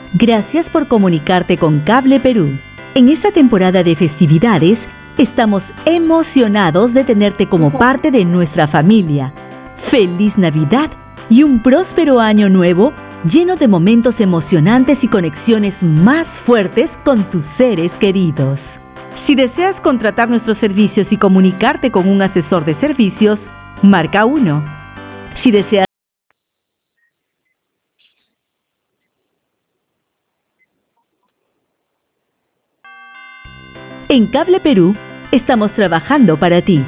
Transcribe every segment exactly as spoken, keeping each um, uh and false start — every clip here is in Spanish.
Gracias por comunicarte con Cable Perú. En esta temporada de festividades, estamos emocionados de tenerte como parte de nuestra familia. ¡Feliz Navidad y un próspero año nuevo lleno de momentos emocionantes y conexiones más fuertes con tus seres queridos! Si deseas contratar nuestros servicios y comunicarte con un asesor de servicios, marca uno. Si deseas En Cable Perú, estamos trabajando para ti.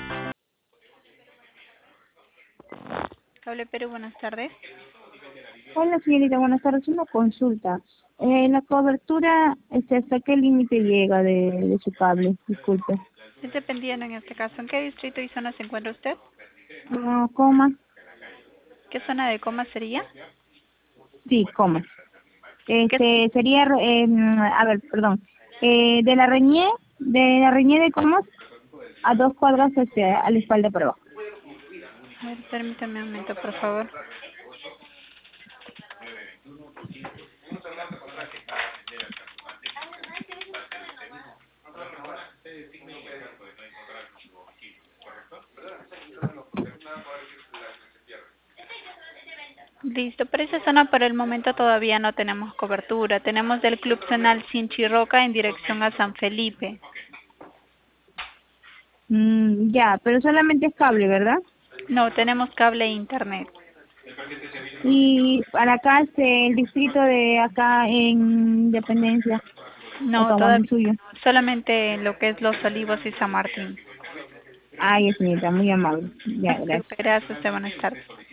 Cable Perú, buenas tardes. Hola señorita, buenas tardes. Una consulta. Eh, la cobertura, este, ¿hasta qué límite llega de, de su cable? Disculpe. Es dependiendo en este caso. ¿En qué distrito y zona se encuentra usted? No, coma. ¿Qué zona de coma sería? Sí, coma. ¿Qué? Este, sería, eh, a ver, perdón. Eh, de la Reñé, de la Reñé de Comas a dos cuadras este, a la espalda por abajo. A ver, permítame un momento, por favor. Listo, por esa zona por el momento todavía no tenemos cobertura. Tenemos del Club Zonal Sinchirroca en dirección a San Felipe. Mm, ya, pero solamente es cable, ¿verdad? No, tenemos cable e internet. Y para acá, este, el distrito de acá en Independencia, No, acá todavía suyo. solamente lo que es Los Olivos y San Martín. Ay, señorita, muy amable. Ya, gracias. Gracias, buenas tardes.